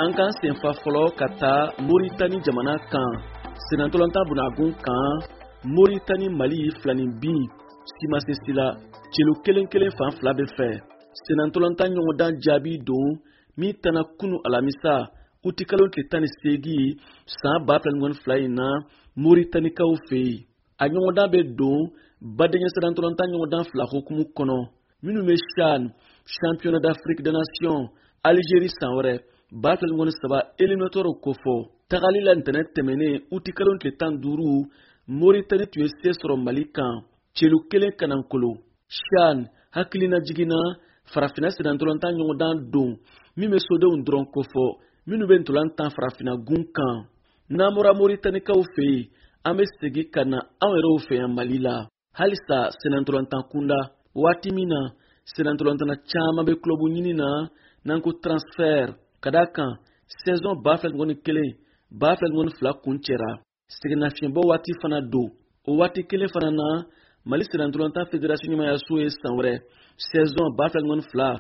an kan senfa fɔlɔ ka taa Moritani jamana kan senatolanta bunagun kan Moritani Mali filanin bin simasesi la celu kelen fan fila bɛ fɛ senatolanta ɲɔgɔndan jaabi don min tana kunu alamisa utikalo tile 18 san 2022 in na Moritanikaw fɛ yen a ɲɔgɔndan bɛ don badenya senatolanta ɲɔgɔndan fila hukumu kɔnɔ minnu bɛ CHAN Championnat d'Afrique des Nations Algérie san wɛrɛ 2023 éliminatoire kofɔ tagali la ntɛnɛ tɛmɛnen utikalo tile 15 Moritani tun ye se sɔrɔ Mali kan celu kelen kanankolo CHAN hakilina jiginna farafina senatolanta ɲɔgɔndan don min bɛ sodenw dɔrɔn kofɔ minnu bɛ ntolantan farafina gun kan n'an bɔra Moritanikaw fɛ yen an bɛ segin ka na anw yɛrɛw fɛ yan Mali la halisa senatolantan kunda waati min na senatolantana caman bɛ clubu ɲini na n'an ko transfert ka d'a kan saison 2021 2022 kun cɛra seginnafiɲɛbɔ waati fana don o waati kelen fana na Mali senatolantan fédération ɲɛmayaso ye san wɛrɛ saison 2022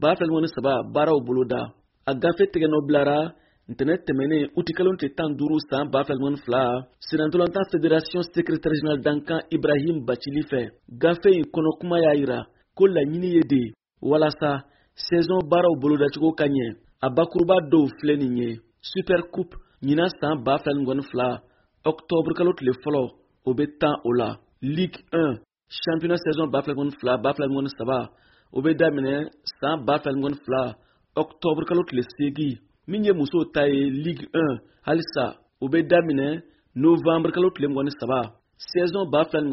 2023 baaraw boloda a gafe tigɛnɔ bilara ntɛnɛ tɛmɛnen utikalo tile 15 san 2022 senatolantan fédération secrétaire général Dankan Ibrahim Bacili fɛ gafe in kɔnɔ kuma y'a yira ko laɲini ye de walasa saison baaraw bolodacogo ka ɲɛ a bakuruba dɔw filɛ nin ye super coupe ɲina san 2022 octobre kalo tile fɔlɔ o bɛ tan o la Ligue 1 championnat saison 2022-2023 o bɛ daminɛ san 2022 octobre kalo tile 8 min ye musow ta ye Ligue 1 halisa o bɛ daminɛ novembre kalo tile 23 saison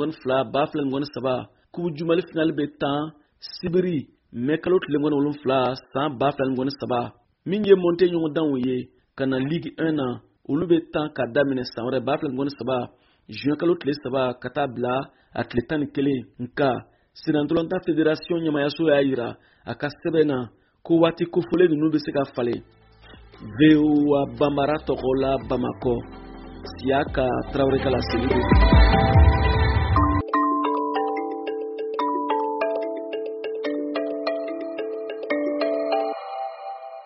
2022-2023 coupe du Mali finale bɛ tan sibiri mai kalo tile 17 san 2023 min ye monte ɲɔgɔndanw ye ka na Ligue 1 na olu bɛ tan ka daminɛ san wɛrɛ 2023 juin kalo tile 3 ka taa bila a tile 11 nka senatolantan fédération ɲɛmayaso y'a yira a ka sɛbɛn na ko waati kofɔlen ninnu bɛ se ka falen. VOA Bambara tɔgɔ la Bamakɔ Siaka Traoré ka laseli don.